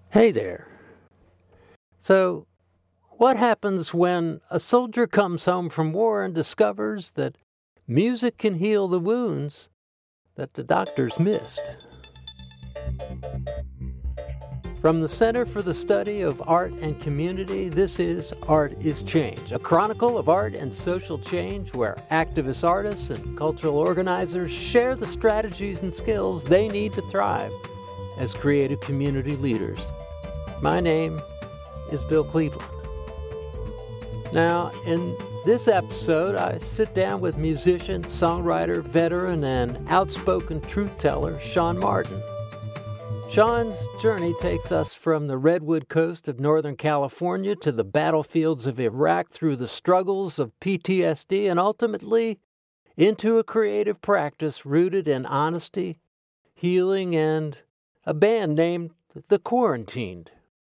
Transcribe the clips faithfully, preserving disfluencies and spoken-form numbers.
Hey there. So, what happens when a soldier comes home from war and discovers that music can heal the wounds that the doctors missed? From the Center for the Study of Art and Community, this is Art is Change, a chronicle of art and social change where activist artists and cultural organizers share the strategies and skills they need to thrive as creative community leaders. My name is Bill Cleveland. Now, in this episode, I sit down with musician, songwriter, veteran, and outspoken truth teller Sean Martin. Sean's journey takes us from the Redwood Coast of Northern California to the battlefields of Iraq through the struggles of P T S D and ultimately into a creative practice rooted in honesty, healing, and a band named The Quarantined.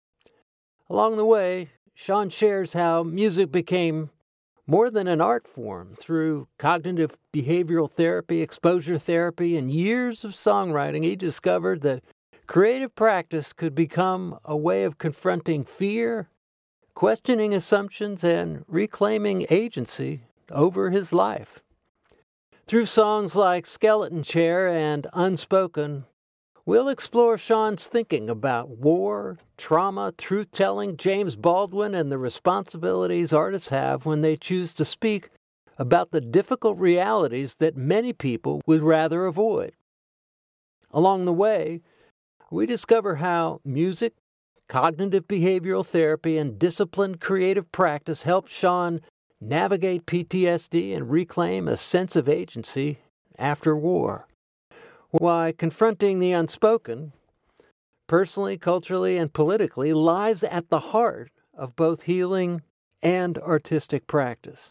Along the way, Sean shares how music became more than an art form through cognitive behavioral therapy, exposure therapy, and years of songwriting. He discovered that creative practice could become a way of confronting fear, questioning assumptions, and reclaiming agency over his life. Through songs like Skeleton Chair and Unspoken, we'll explore Sean's thinking about war, trauma, truth-telling, James Baldwin, and the responsibilities artists have when they choose to speak about the difficult realities that many people would rather avoid. Along the way, we discover how music, cognitive behavioral therapy, and disciplined creative practice help Sean navigate P T S D and reclaim a sense of agency after war. Why confronting the unspoken, personally, culturally, and politically, lies at the heart of both healing and artistic practice,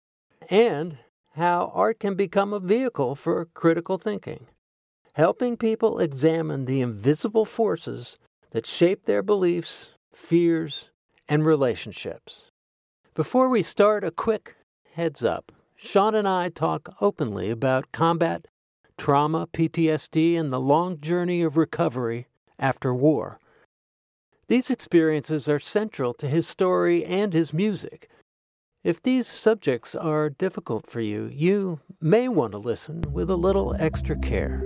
and how art can become a vehicle for critical thinking, helping people examine the invisible forces that shape their beliefs, fears, and relationships. Before we start, a quick heads up. Sean and I talk openly about combat, trauma, P T S D, and the long journey of recovery after war. These experiences are central to his story and his music. If these subjects are difficult for you, you may want to listen with a little extra care.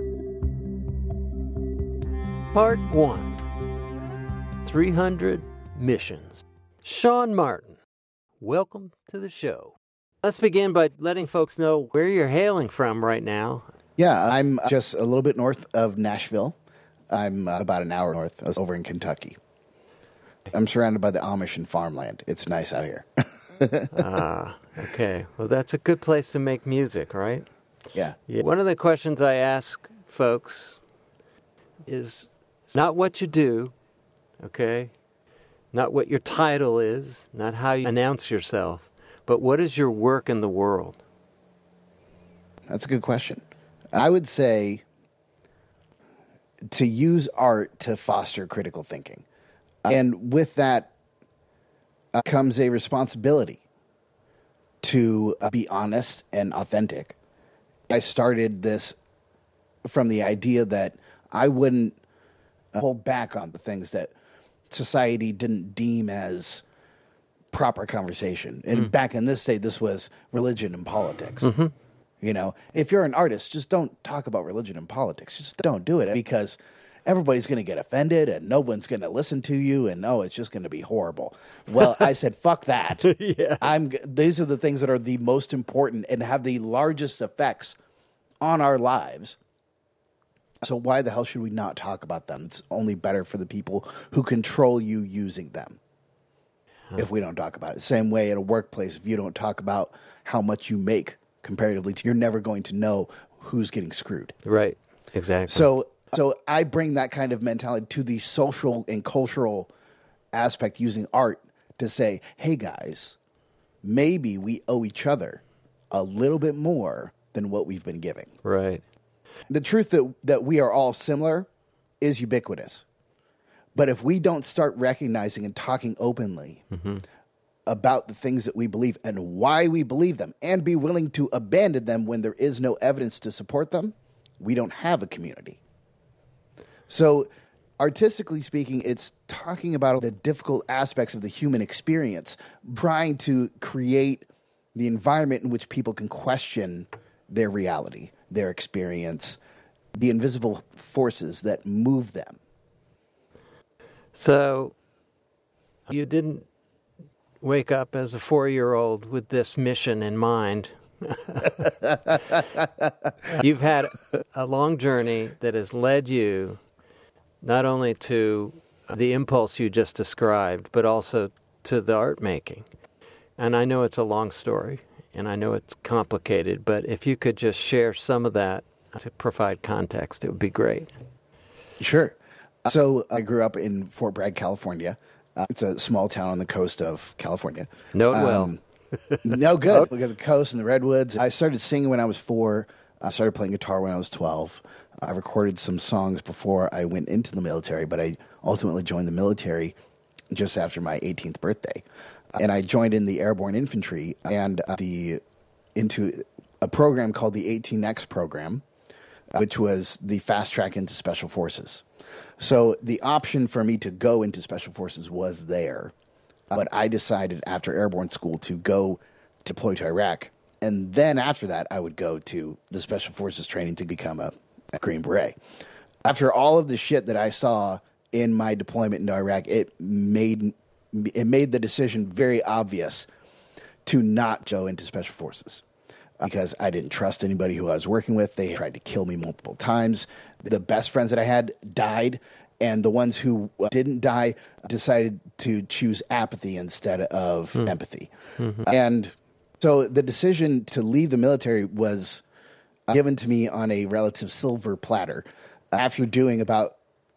Part one. three hundred Missions. Sean Martin, welcome to the show. Let's begin by letting folks know where you're hailing from right now. Yeah, I'm just a little bit north of Nashville. I'm uh, about an hour north, I was over in Kentucky. I'm surrounded by the Amish and farmland. It's nice out here. Ah, okay. Well, that's a good place to make music, right? Yeah. yeah. One of the questions I ask folks is not what you do, okay? Not what your title is, not how you announce yourself, but what is your work in the world? That's a good question. I would say to use art to foster critical thinking. And with that uh, comes a responsibility to uh, be honest and authentic. I started this from the idea that I wouldn't uh, hold back on the things that society didn't deem as proper conversation. And mm. back in this day, this was religion and politics. Mm-hmm. You know, if you're an artist, just don't talk about religion and politics. Just don't do it because everybody's going to get offended and no one's going to listen to you and, oh, it's just going to be horrible. Well, I said, fuck that. yeah. I'm. These are the things that are the most important and have the largest effects on our lives. So why the hell should we not talk about them? It's only better for the people who control you using them huh. if we don't talk about it. Same way in a workplace, if you don't talk about how much you make, comparatively to, you're never going to know who's getting screwed. Right, exactly. So so I bring that kind of mentality to the social and cultural aspect using art to say, hey guys, maybe we owe each other a little bit more than what we've been giving. Right. The truth that, that we are all similar is ubiquitous. But if we don't start recognizing and talking openly mm-hmm. about the things that we believe and why we believe them and be willing to abandon them when there is no evidence to support them, we don't have a community. So artistically speaking, it's talking about the difficult aspects of the human experience, trying to create the environment in which people can question their reality, their experience, the invisible forces that move them. So you didn't wake up as a four-year-old with this mission in mind. You've had a long journey that has led you not only to the impulse you just described, but also to the art making. And I know it's a long story, and I know it's complicated, but if you could just share some of that to provide context, it would be great. Sure. So I grew up in Fort Bragg, California. Uh, it's a small town on the coast of California. Know it well. Um, no, good. Look at the coast and the redwoods. I started singing when I was four. I started playing guitar when I was twelve. I recorded some songs before I went into the military, but I ultimately joined the military just after my eighteenth birthday. And I joined in the Airborne Infantry and uh, the into a program called the eighteen X program, which was the fast track into Special Forces. So the option for me to go into Special Forces was there. But I decided after airborne school to go deploy to Iraq. And then after that, I would go to the Special Forces training to become a, a Green Beret. After all of the shit that I saw in my deployment into Iraq, it made it made the decision very obvious to not go into Special Forces. Because I didn't trust anybody who I was working with. They tried to kill me multiple times. The best friends that I had died. And the ones who didn't die decided to choose apathy instead of mm. empathy. Mm-hmm. And so the decision to leave the military was given to me on a relative silver platter after doing about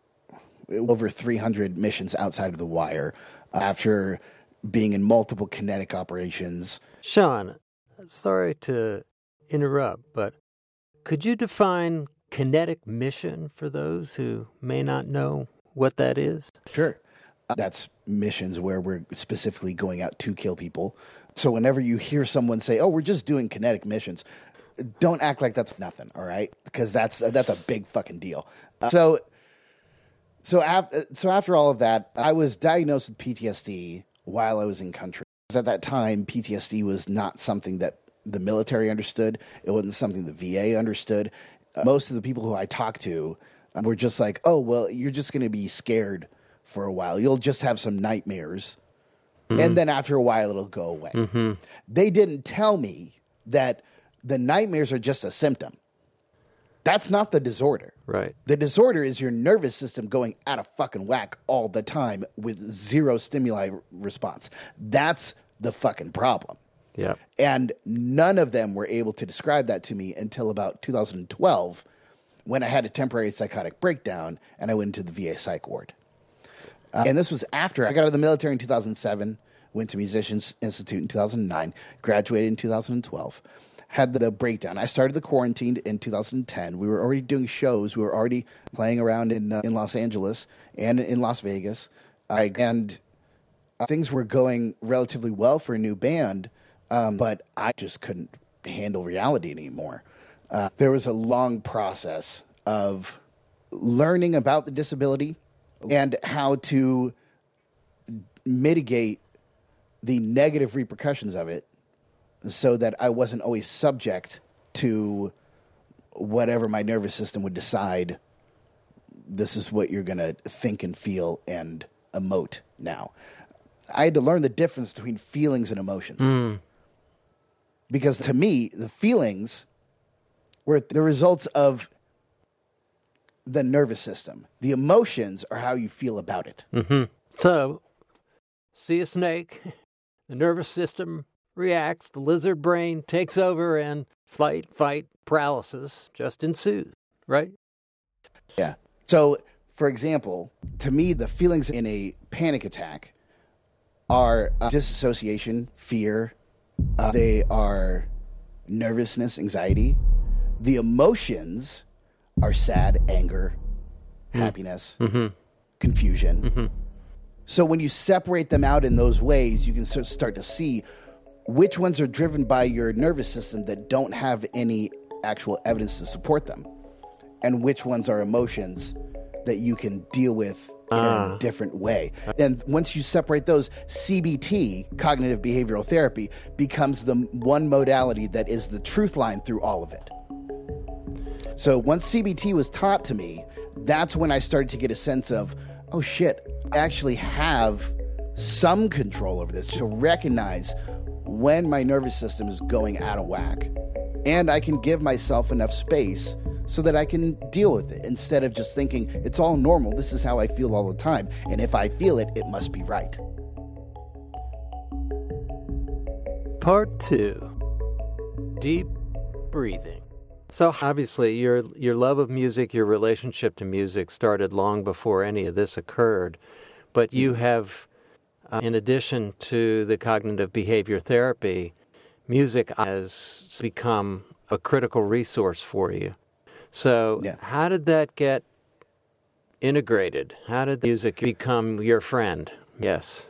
over three hundred missions outside of the wire, after being in multiple kinetic operations. Sean, sorry to interrupt, but could you define kinetic mission for those who may not know what that is? Sure. That's missions where we're specifically going out to kill people. So whenever you hear someone say, oh, we're just doing kinetic missions, don't act like that's nothing, all right? Because that's that's a big fucking deal. Uh, so so, af- so after all of that, I was diagnosed with P T S D while I was in country. At that time, P T S D was not something that the military understood. It wasn't something the V A understood. Uh, most of the people who I talked to uh, were just like, oh, well, you're just going to be scared for a while. You'll just have some nightmares. Mm-hmm. And then after a while, it'll go away. Mm-hmm. They didn't tell me that the nightmares are just a symptom. That's not the disorder. Right. The disorder is your nervous system going out of fucking whack all the time with zero stimuli response. That's the fucking problem. Yeah. And none of them were able to describe that to me until about two thousand twelve, when I had a temporary psychotic breakdown and I went into the V A psych ward. Uh, and this was after I got out of the military in two thousand seven, went to Musicians Institute in two thousand nine, graduated in two thousand twelve, had the breakdown. I started the quarantine in two thousand ten. We were already doing shows. We were already playing around in uh, in Los Angeles and in Las Vegas. I, and uh, things were going relatively well for a new band. Um, but I just couldn't handle reality anymore. Uh, there was a long process of learning about the disability and how to mitigate the negative repercussions of it so that I wasn't always subject to whatever my nervous system would decide. This is what you're going to think and feel and emote now. I had to learn the difference between feelings and emotions. Mm. Because to me, the feelings were the results of the nervous system. The emotions are how you feel about it. Mm-hmm. So, see a snake, the nervous system reacts, the lizard brain takes over, and flight, fight, paralysis just ensues, right? Yeah. So, for example, to me, the feelings in a panic attack are uh, disassociation, fear. Uh, they are nervousness, anxiety. The emotions are sad, anger, mm. happiness, mm-hmm. confusion. Mm-hmm. So when you separate them out in those ways, you can start to see which ones are driven by your nervous system that don't have any actual evidence to support them, and which ones are emotions that you can deal with in Ah. a different way. And once you separate those, C B T, cognitive behavioral therapy, becomes the one modality that is the truth line through all of it. So once C B T was taught to me, that's when I started to get a sense of, oh shit, I actually have some control over this, to recognize when my nervous system is going out of whack. And I can give myself enough space so that I can deal with it instead of just thinking it's all normal. This is how I feel all the time. And if I feel it, it must be right. Part two, deep breathing. So obviously your your love of music, your relationship to music started long before any of this occurred. But you have, uh, in addition to the cognitive behavior therapy, music has become a critical resource for you. So Yeah. how did that get integrated? How did music become your friend? Yes.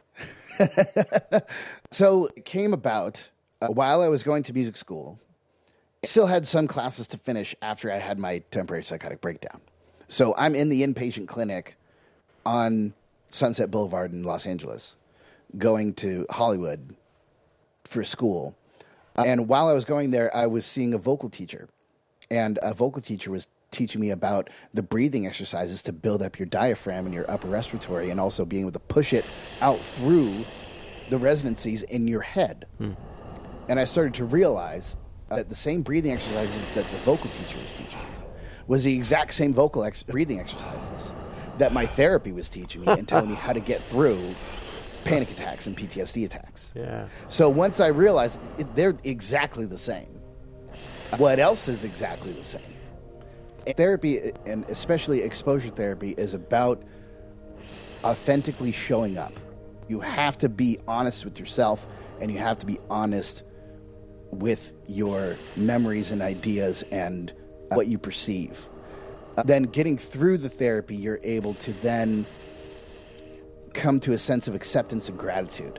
So it came about uh, while I was going to music school. I still had some classes to finish after I had my temporary psychotic breakdown. So I'm in the inpatient clinic on Sunset Boulevard in Los Angeles, going to Hollywood for school. Uh, and while I was going there, I was seeing a vocal teacher. And a vocal teacher was teaching me about the breathing exercises to build up your diaphragm and your upper respiratory, and also being able to push it out through the resonancies in your head. Hmm. And I started to realize that the same breathing exercises that the vocal teacher was teaching me was the exact same vocal ex- breathing exercises that my therapy was teaching me and telling me how to get through panic attacks and P T S D attacks. Yeah. So once I realized it, they're exactly the same, what else is exactly the same? Therapy, and especially exposure therapy, is about authentically showing up. You have to be honest with yourself, and you have to be honest with your memories and ideas and what you perceive. Uh, then getting through the therapy, you're able to then come to a sense of acceptance and gratitude,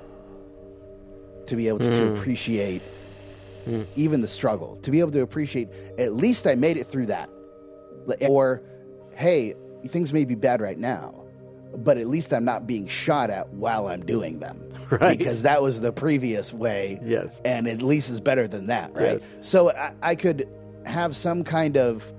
to be able to, mm. to appreciate mm. even the struggle, to be able to appreciate, at least I made it through that. Or, hey, things may be bad right now, but at least I'm not being shot at while I'm doing them. Right. Because that was the previous way. Yes. And at least is better than that, right? Yes. So I, I could have some kind of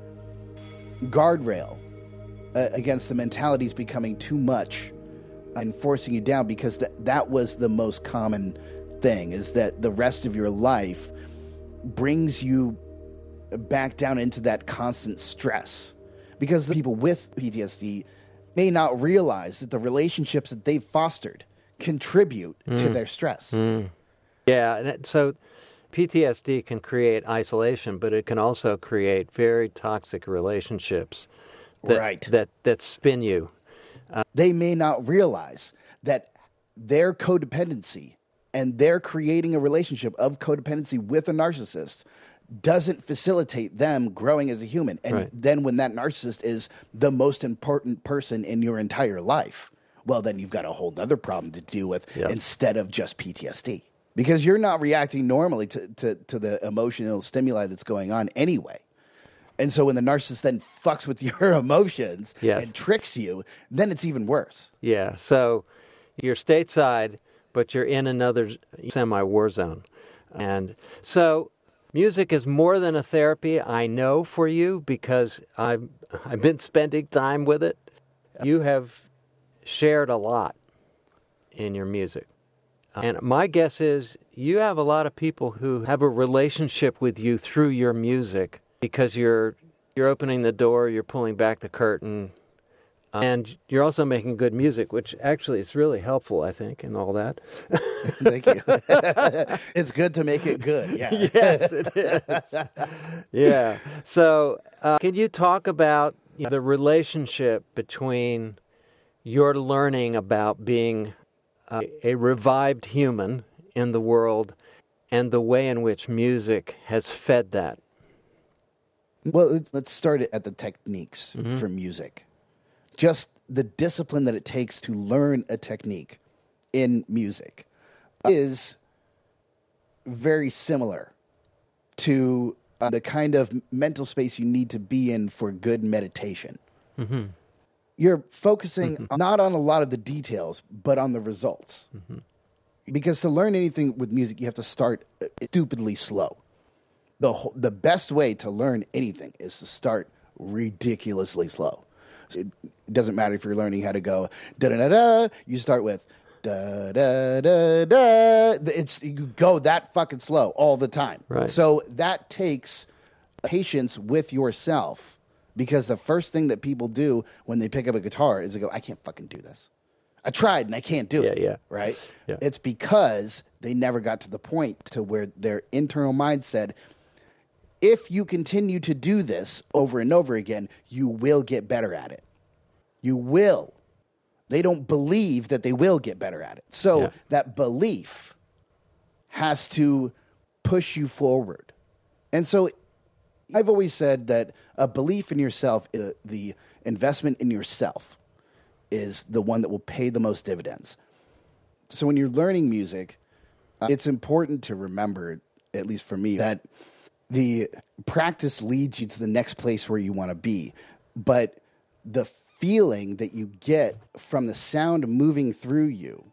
guardrail uh, against the mentalities becoming too much and forcing you down, because th- that was the most common thing, is that the rest of your life brings you back down into that constant stress, because the people with P T S D may not realize that the relationships that they've fostered contribute mm. to their stress. Mm. Yeah, and it, so P T S D can create isolation, but it can also create very toxic relationships that, right. that, that spin you. Uh, they may not realize that their codependency and their creating a relationship of codependency with a narcissist doesn't facilitate them growing as a human. And right. then when that narcissist is the most important person in your entire life, well, then you've got a whole other problem to deal with yep. instead of just P T S D. Because you're not reacting normally to, to, to the emotional stimuli that's going on anyway. And so when the narcissist then fucks with your emotions yes. and tricks you, then it's even worse. Yeah, so you're stateside, but you're in another semi-war zone. And so music is more than a therapy, I know, for you, because I've, I've been spending time with it. You have shared a lot in your music. And my guess is you have a lot of people who have a relationship with you through your music, because you're you're opening the door, you're pulling back the curtain, uh, and you're also making good music, which actually is really helpful, I think, and all that. Thank you. It's good to make it good, yeah. Yes, it is. Yeah. So uh, can you talk about you know, the relationship between your learning about being uh, a revived human in the world and the way in which music has fed that? Well, let's start at the techniques mm-hmm. for music. Just the discipline that it takes to learn a technique in music is very similar to uh, the kind of mental space you need to be in for good meditation. Mm-hmm. you're focusing not on a lot of the details, but on the results. Mm-hmm. Because to learn anything with music, you have to start stupidly slow. The whole, the best way to learn anything is to start ridiculously slow. It doesn't matter if you're learning how to go da da da da. You start with da da da da. It's you go that fucking slow all the time. Right. So that takes patience with yourself, because the first thing that people do when they pick up a guitar is they go, "I can't fucking do this. I tried and I can't do yeah, it." Yeah. Right. Yeah. It's because they never got to the point to where their internal mind said, if you continue to do this over and over again, you will get better at it. You will. They don't believe that they will get better at it. So yeah. that belief has to push you forward. And so I've always said that a belief in yourself, uh, the investment in yourself, is the one that will pay the most dividends. So when you're learning music, uh, it's important to remember, at least for me, that the practice leads you to the next place where you want to be. But the feeling that you get from the sound moving through you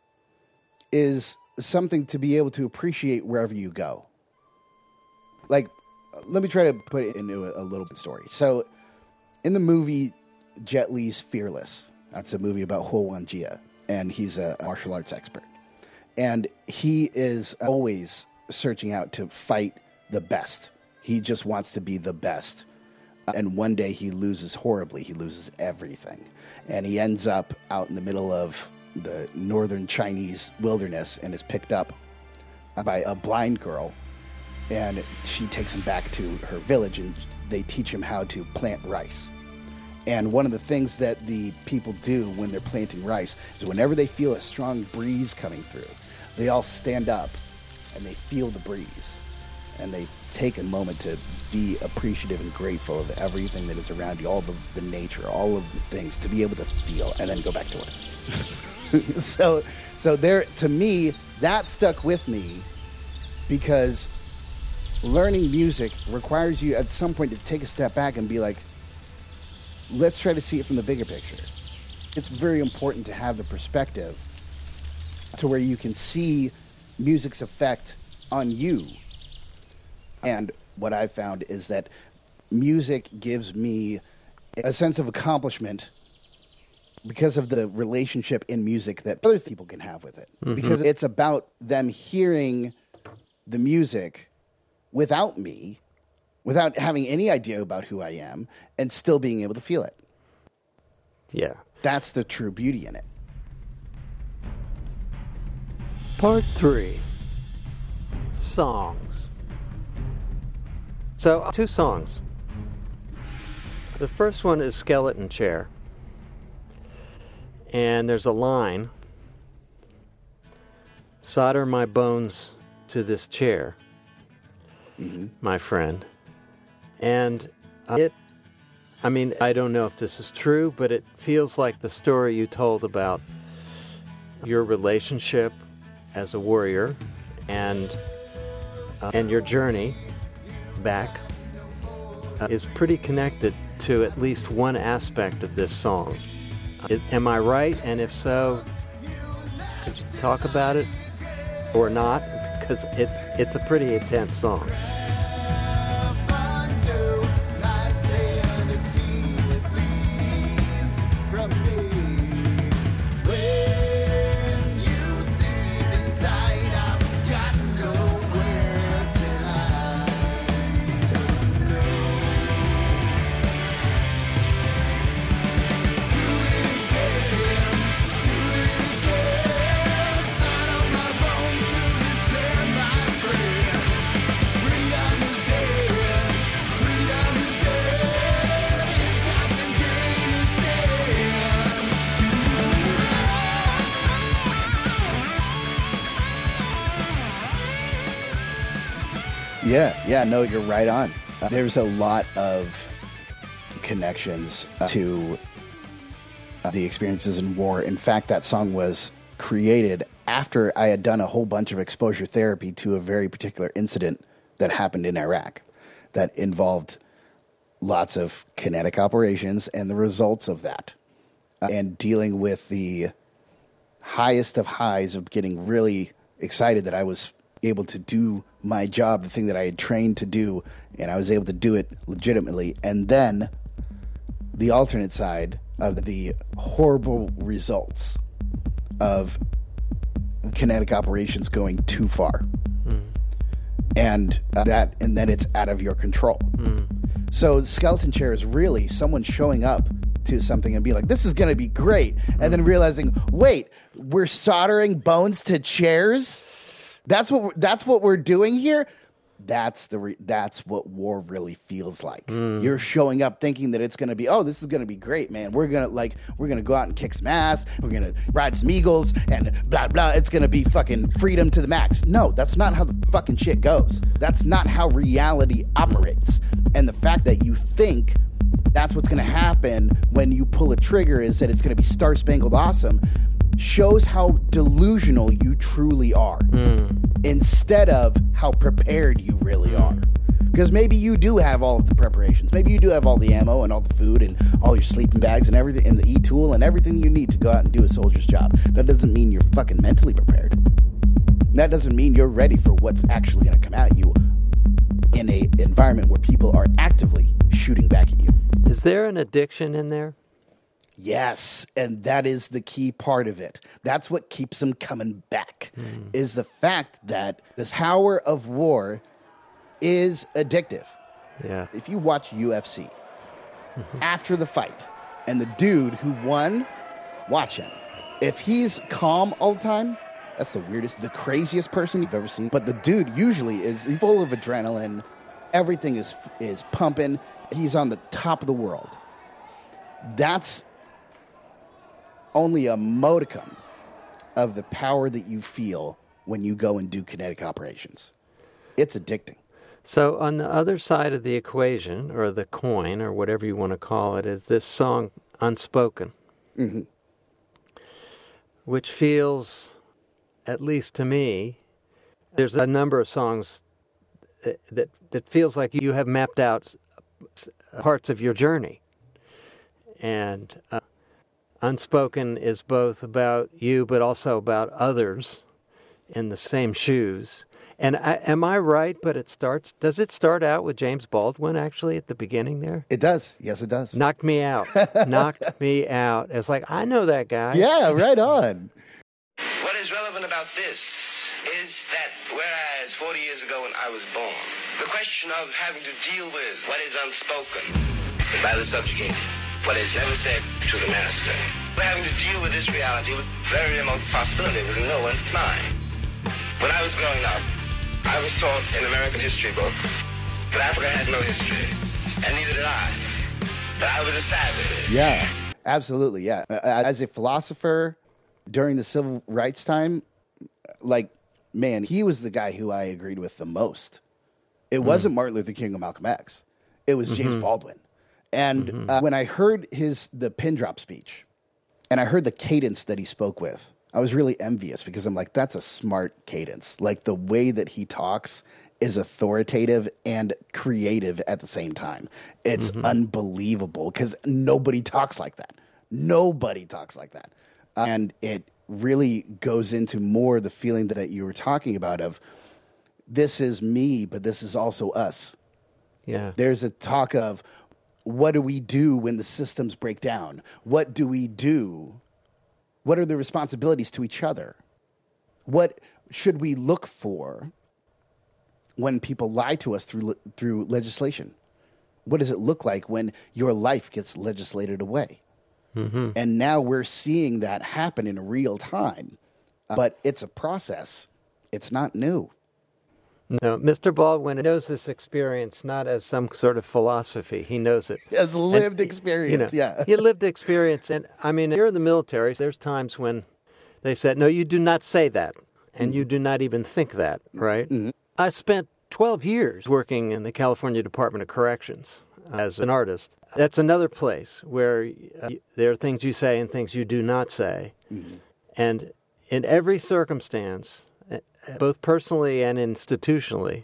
is something to be able to appreciate wherever you go. Like, let me try to put it into a, a little bit story. So in the movie Jet Li's Fearless, that's a movie about Ho Wan Jia, and he's a martial arts expert. And he is always searching out to fight the best. He just wants to be the best. And one day he loses horribly. He loses everything. And he ends up out in the middle of the northern Chinese wilderness and is picked up by a blind girl. And she takes him back to her village, and they teach him how to plant rice. And one of the things that the people do when they're planting rice is whenever they feel a strong breeze coming through, they all stand up and they feel the breeze. And they take a moment to be appreciative and grateful of everything that is around you, all the, the nature, all of the things, to be able to feel, and then go back to work. so, so there, to me, that stuck with me, because learning music requires you at some point to take a step back and be like, let's try to see it from the bigger picture. It's very important to have the perspective to where you can see music's effect on you. And what I've found is that music gives me a sense of accomplishment because of the relationship in music that other people can have with it. Mm-hmm. Because it's about them hearing the music without me, without having any idea about who I am, and still being able to feel it. Yeah. That's the true beauty in it. Part three. Songs. So, two songs. The first one is Skeleton Chair. And there's a line, solder my bones to this chair, mm-hmm. my friend. And uh, it, I mean, I don't know if this is true, but it feels like the story you told about your relationship as a warrior and uh, and your journey back uh, is pretty connected to at least one aspect of this song. It, am I right? And if so, could you talk about it or not? Because it, it's a pretty intense song. Yeah, yeah, no, you're right on. Uh, there's a lot of connections uh, to uh, the experiences in war. In fact, that song was created after I had done a whole bunch of exposure therapy to a very particular incident that happened in Iraq that involved lots of kinetic operations and the results of that. uh, and dealing with the highest of highs of getting really excited that I was able to do my job, the thing that I had trained to do, and I was able to do it legitimately. And then the alternate side of the horrible results of kinetic operations going too far. Mm. And uh, that, and then it's out of your control. Mm. So the skeleton chair is really someone showing up to something and be like, this is going to be great. Mm. And then realizing, wait, we're soldering bones to chairs? That's what we're, that's what we're doing here? That's the re- that's what war really feels like. Mm. You're showing up thinking that it's going to be, oh, this is going to be great, man. We're going to like we're going to go out and kick some ass. We're going to ride some eagles and blah blah. It's going to be fucking freedom to the max. No, that's not how the fucking shit goes. That's not how reality operates. And the fact that you think that's what's going to happen when you pull a trigger is that it's going to be star-spangled awesome shows how delusional you truly are mm. instead of how prepared you really mm. are. Because maybe you do have all of the preparations. Maybe you do have all the ammo and all the food and all your sleeping bags and everything and the e-tool and everything you need to go out and do a soldier's job. That doesn't mean you're fucking mentally prepared. That doesn't mean you're ready for what's actually going to come at you in a environment where people are actively shooting back at you. Is there an addiction in there? Yes, and that is the key part of it. That's what keeps them coming back, mm. is the fact that this power of war is addictive. Yeah. If you watch U F C, after the fight, and the dude who won, watch him. If he's calm all the time, that's the weirdest, the craziest person you've ever seen. But the dude usually is full of adrenaline. Everything is is pumping. He's on the top of the world. That's only a modicum of the power that you feel when you go and do kinetic operations. It's addicting. So on the other side of the equation, or the coin, or whatever you want to call it, is this song, Unspoken, mm-hmm. which feels, at least to me, there's a number of songs that, that, that feels like you have mapped out parts of your journey. And uh, Unspoken is both about you, but also about others in the same shoes. And I, am I right? But it starts, does it start out with James Baldwin actually at the beginning there? It does. Yes, it does. Knocked me out. Knocked me out. It's like, I know that guy. Yeah, right on. What is relevant about this is that whereas forty years ago when I was born, the question of having to deal with what is unspoken by the subjugated, what is never said to the master. We're having to deal with this reality with very remote possibility. It was in no one's mind. When I was growing up, I was taught in American history books that Africa had no history, and neither did I. That I was a savage. Yeah, absolutely, yeah. As a philosopher during the civil rights time, like, man, he was the guy who I agreed with the most. It mm. wasn't Martin Luther King or Malcolm X. It was James mm-hmm. Baldwin. And mm-hmm. uh, when I heard his the pin drop speech, and I heard the cadence that he spoke with, I was really envious because I'm like, that's a smart cadence. Like the way that he talks is authoritative and creative at the same time. It's mm-hmm. unbelievable because nobody talks like that. Nobody talks like that. Uh, and it really goes into more the feeling that you were talking about of this is me, but this is also us. Yeah. There's a talk of, what do we do when the systems break down? What do we do? What are the responsibilities to each other? What should we look for when people lie to us through through legislation? What does it look like when your life gets legislated away? Mm-hmm. And now we're seeing that happen in real time. Uh, but it's a process. It's not new. No, Mister Baldwin knows this experience not as some sort of philosophy. He knows it. As lived and, experience, you know, yeah. He lived experience. And, I mean, you're in the military. There's times when they said, no, you do not say that. And mm-hmm. you do not even think that, right? Mm-hmm. I spent twelve years working in the California Department of Corrections as an artist. That's another place where uh, there are things you say and things you do not say. Mm-hmm. And in every circumstance, both personally and institutionally,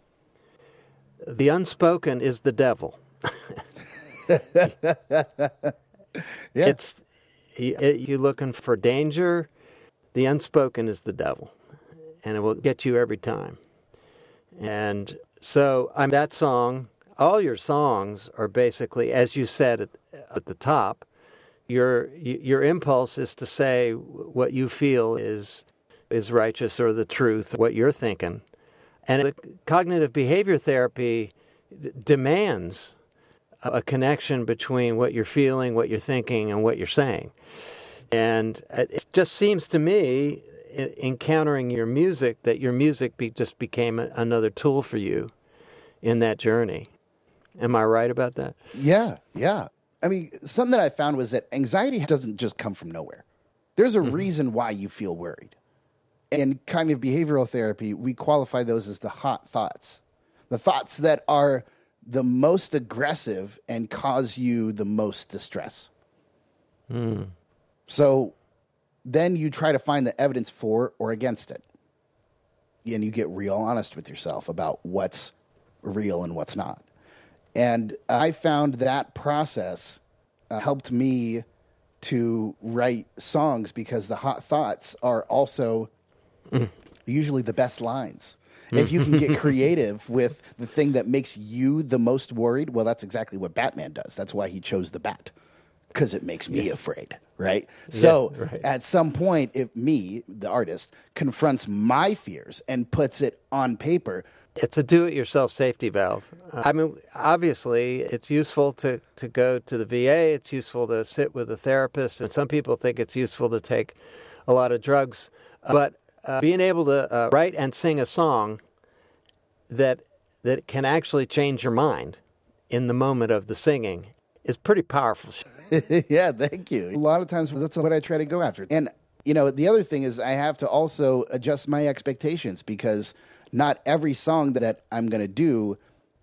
the unspoken is the devil. yeah. It's you, you're looking for danger, the unspoken is the devil, and it will get you every time. And so I'm that song, all your songs are basically, as you said at, at the top, your your impulse is to say what you feel is is righteous or the truth, what you're thinking. And the cognitive behavior therapy demands a connection between what you're feeling, what you're thinking, and what you're saying. And it just seems to me, encountering your music, that your music be, just became a, another tool for you in that journey. Am I right about that? Yeah, yeah. I mean, something that I found was that anxiety doesn't just come from nowhere. There's a mm-hmm. reason why you feel worried. In cognitive behavioral therapy, we qualify those as the hot thoughts. The thoughts that are the most aggressive and cause you the most distress. Mm. So then you try to find the evidence for or against it. And you get real honest with yourself about what's real and what's not. And I found that process uh, helped me to write songs because the hot thoughts are also mm. usually the best lines. If you can get creative with the thing that makes you the most worried, well, that's exactly what Batman does. That's why he chose the bat, because it makes me yeah. afraid, right? Yeah, so right. At some point, if me, the artist, confronts my fears and puts it on paper, it's a do-it-yourself safety valve. Uh, I mean, obviously, it's useful to, to go to the V A. It's useful to sit with a therapist. And some people think it's useful to take a lot of drugs. But uh, being able to uh, write and sing a song that that can actually change your mind in the moment of the singing is pretty powerful. Yeah, thank you. A lot of times, that's what I try to go after. And, you know, the other thing is I have to also adjust my expectations because not every song that I'm going to do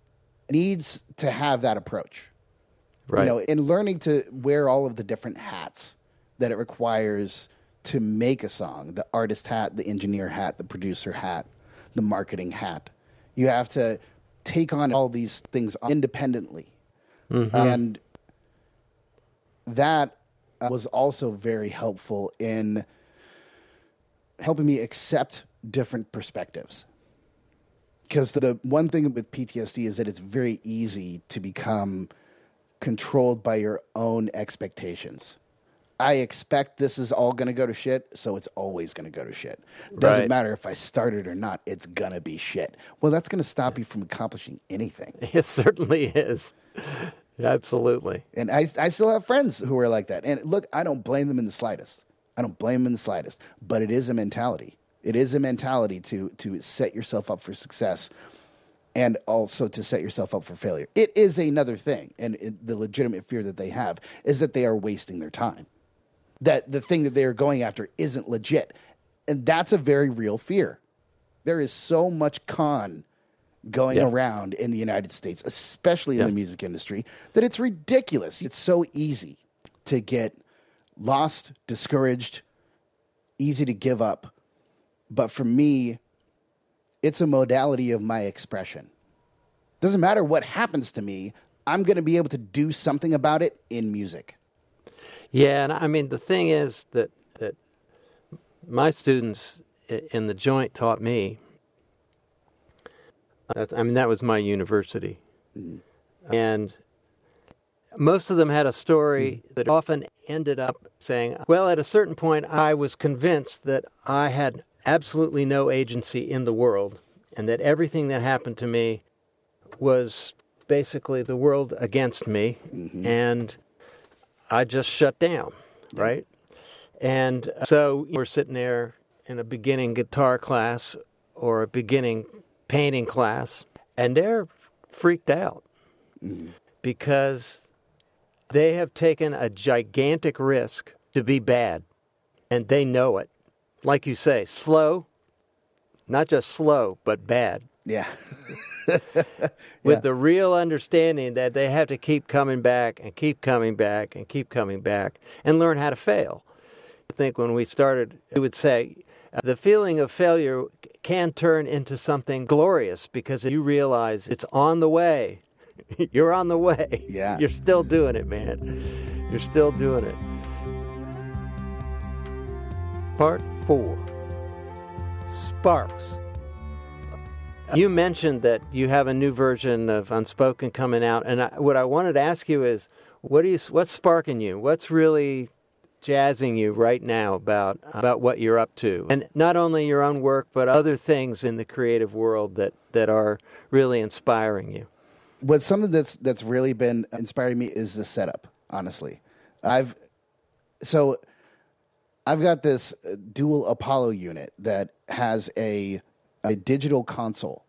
needs to have that approach. Right. You know, in learning to wear all of the different hats that it requires to make a song, the artist hat, the engineer hat, the producer hat, the marketing hat, you have to take on all these things independently. Mm-hmm. And that was also very helpful in helping me accept different perspectives. Because the one thing with P T S D is that it's very easy to become controlled by your own expectations. I expect this is all going to go to shit, so it's always going to go to shit. Doesn't right. matter if I start it or not, it's going to be shit. Well, that's going to stop you from accomplishing anything. It certainly is. Absolutely. And I, I still have friends who are like that. And look, I don't blame them in the slightest. I don't blame them in the slightest. But it is a mentality. It is a mentality to to set yourself up for success and also to set yourself up for failure. It is another thing. And it, the legitimate fear that they have is that they are wasting their time. That the thing that they are going after isn't legit. And that's a very real fear. There is so much con going yeah. around in the United States, especially in yeah. the music industry, that it's ridiculous. It's so easy to get lost, discouraged, easy to give up. But for me, it's a modality of my expression. Doesn't matter what happens to me, I'm going to be able to do something about it in music. Yeah, and I mean, the thing is that, that my students in the joint taught me, that, I mean, that was my university. Mm. And most of them had a story mm. that often ended up saying, well, at a certain point, I was convinced that I had absolutely no agency in the world and that everything that happened to me was basically the world against me. Mm-hmm. And I just shut down, right? And so we're sitting there in a beginning guitar class or a beginning painting class, and they're freaked out mm. because they have taken a gigantic risk to be bad, and they know it. Like you say, slow, not just slow, but bad. Yeah. With yeah. the real understanding that they have to keep coming back and keep coming back and keep coming back and learn how to fail. I think when we started, we would say uh, the feeling of failure can turn into something glorious because you realize it's on the way. You're on the way. Yeah. You're still doing it, man. You're still doing it. Part four. Sparks. You mentioned that you have a new version of Unspoken coming out, and I, what I wanted to ask you is, what do you, what's sparking you? What's really jazzing you right now about about what you're up to? And not only your own work, but other things in the creative world that, that are really inspiring you. What's something that's that's really been inspiring me is the setup, honestly. I've so I've got this dual Apollo unit that has a a digital console.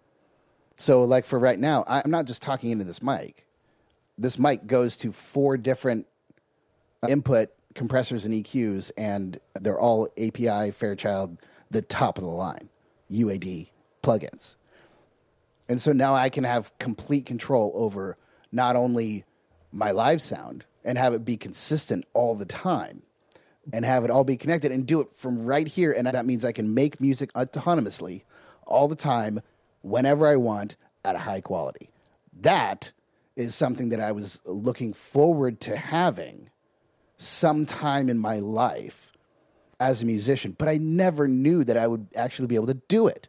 So like for right now, I'm not just talking into this mic. This mic goes to four different input compressors and E Qs, and they're all A P I Fairchild, the top of the line, U A D plugins. And so now I can have complete control over not only my live sound and have it be consistent all the time and have it all be connected and do it from right here. And that means I can make music autonomously all the time, whenever I want, at a high quality. That is something that I was looking forward to having sometime in my life as a musician, but I never knew that I would actually be able to do it,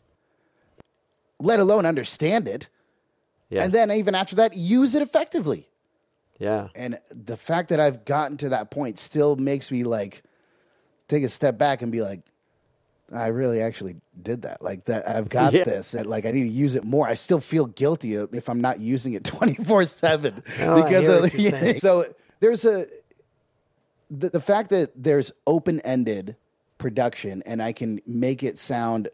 let alone understand it. Yeah. And then even after that, use it effectively. Yeah. And the fact that I've gotten to that point still makes me like take a step back and be like, I really actually did that. Like that, I've got yeah. this. And like I need to use it more. I still feel guilty if I'm not using it twenty-four seven Oh, because I hear of, what you're saying. So there's a the, the fact that there's open-ended production and I can make it sound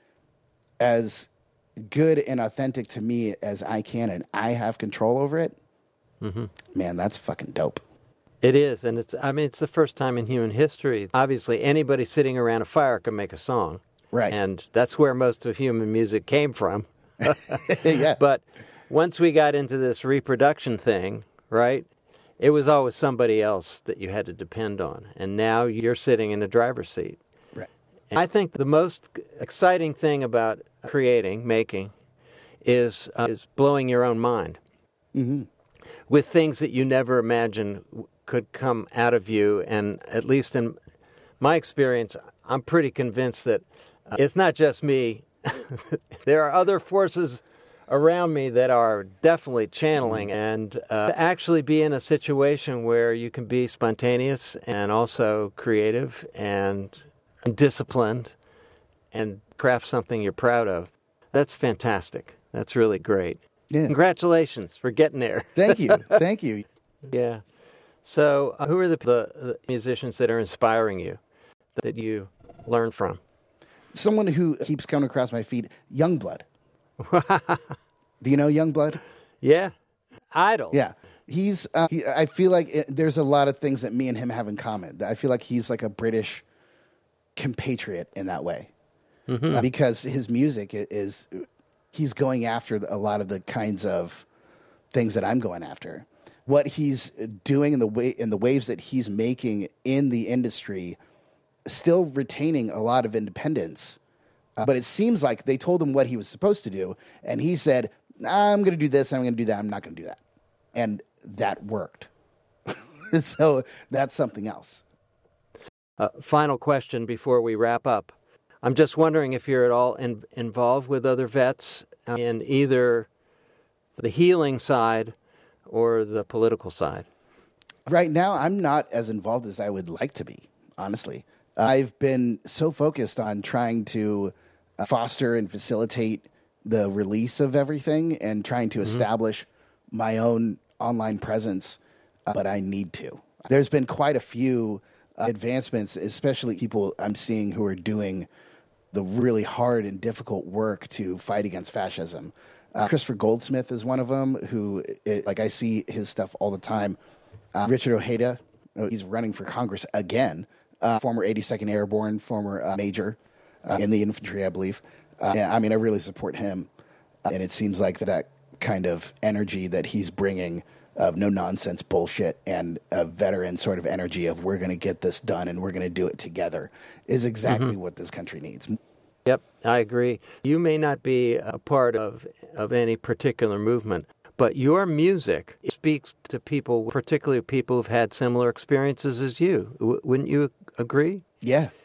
as good and authentic to me as I can, and I have control over it. Mm-hmm. Man, that's fucking dope. It is, and it's, I mean, it's the first time in human history. Obviously, anybody sitting around a fire can make a song. Right. And that's where most of human music came from. Yeah. But once we got into this reproduction thing, right, it was always somebody else that you had to depend on. And now you're sitting in the driver's seat. Right. And I think the most exciting thing about creating, making, is, uh, is blowing your own mind. Mm-hmm. With things that you never imagined could come out of you. And at least in my experience, I'm pretty convinced that uh, it's not just me. There are other forces around me that are definitely channeling, and uh, to actually be in a situation where you can be spontaneous and also creative and disciplined and craft something you're proud of. That's fantastic. That's really great. Yeah. Congratulations for getting there. Thank you. Thank you. Yeah. So uh, who are the, the, the musicians that are inspiring you, that you learn from? Someone who keeps coming across my feed, Youngblood. Do you know Youngblood? Yeah. Idol. Yeah. He's, uh, he, I feel like it, there's a lot of things that me and him have in common. I feel like he's like a British compatriot in that way. Mm-hmm. Uh, because his music is, he's going after a lot of the kinds of things that I'm going after. What he's doing in the way in the waves that he's making in the industry, still retaining a lot of independence. Uh, but it seems like they told him what he was supposed to do, and he said, I'm going to do this, I'm going to do that, I'm not going to do that. And that worked. So that's something else. Uh, final question before we wrap up. I'm just wondering if you're at all in, involved with other vets in either the healing side or the political side. Right now, I'm not as involved as I would like to be, honestly. I've been so focused on trying to foster and facilitate the release of everything and trying to mm-hmm. establish my own online presence, uh, but I need to. There's been quite a few uh, advancements, especially people I'm seeing who are doing the really hard and difficult work to fight against fascism. Uh, Christopher Goldsmith is one of them who, it, like, I see his stuff all the time. Uh, Richard Ojeda, he's running for Congress again, uh, former eighty-second Airborne, former uh, major uh, in the infantry, I believe. Uh, yeah, I mean, I really support him. Uh, and it seems like that kind of energy that he's bringing of no-nonsense bullshit and a veteran sort of energy of we're going to get this done and we're going to do it together is exactly mm-hmm. what this country needs. Yep, I agree. You may not be a part of, of any particular movement, but your music speaks to people, particularly people who've had similar experiences as you. W- wouldn't you agree? Yeah,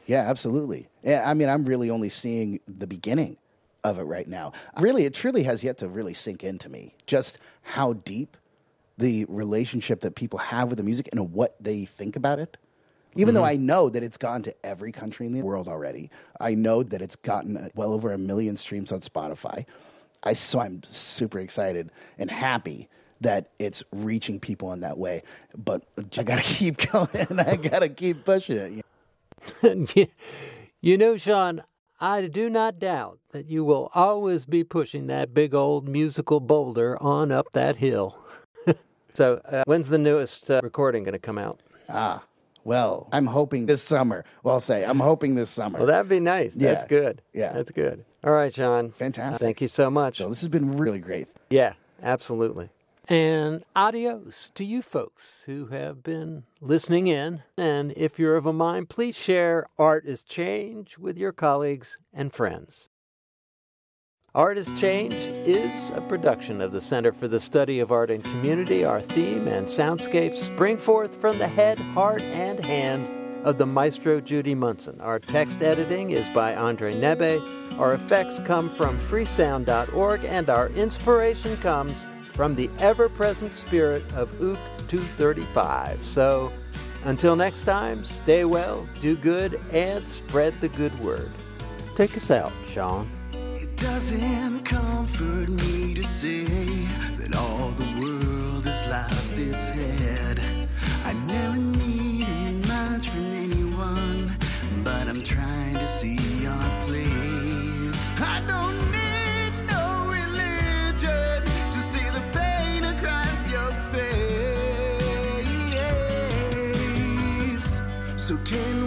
Yeah, absolutely. Yeah, I mean, I'm really only seeing the beginning of it right now. Really, it truly has yet to really sink into me just how deep the relationship that people have with the music and what they think about it. Even mm-hmm. though I know that it's gone to every country in the world already. I know that it's gotten well over a million streams on Spotify. I so I'm super excited and happy that it's reaching people in that way. But I got to keep going. I got to keep pushing it. You know, Sean, I do not doubt that you will always be pushing that big old musical boulder on up that hill. So uh, when's the newest uh, recording going to come out? Ah, well, I'm hoping this summer. Well, I'll say I'm hoping this summer. Well, that'd be nice. Yeah. That's good. Yeah. That's good. All right, Sean. Fantastic. Uh, thank you so much. So this has been really great. Yeah, absolutely. And adios to you folks who have been listening in. And if you're of a mind, please share Art is Change with your colleagues and friends. Art is Change is a production of the Center for the Study of Art and Community. Our theme and soundscapes spring forth from the head, heart, and hand of the maestro Judy Munson. Our text editing is by Andre Nebe. Our effects come from freesound dot org, and our inspiration comes from the ever-present spirit of O O C two thirty-five. So, until next time, stay well, do good, and spread the good word. Take us out, Sean. It doesn't comfort me to say that all the world has lost its head. I never needed much from anyone, but I'm trying to see our place. I don't need no religion to see the pain across your face. So can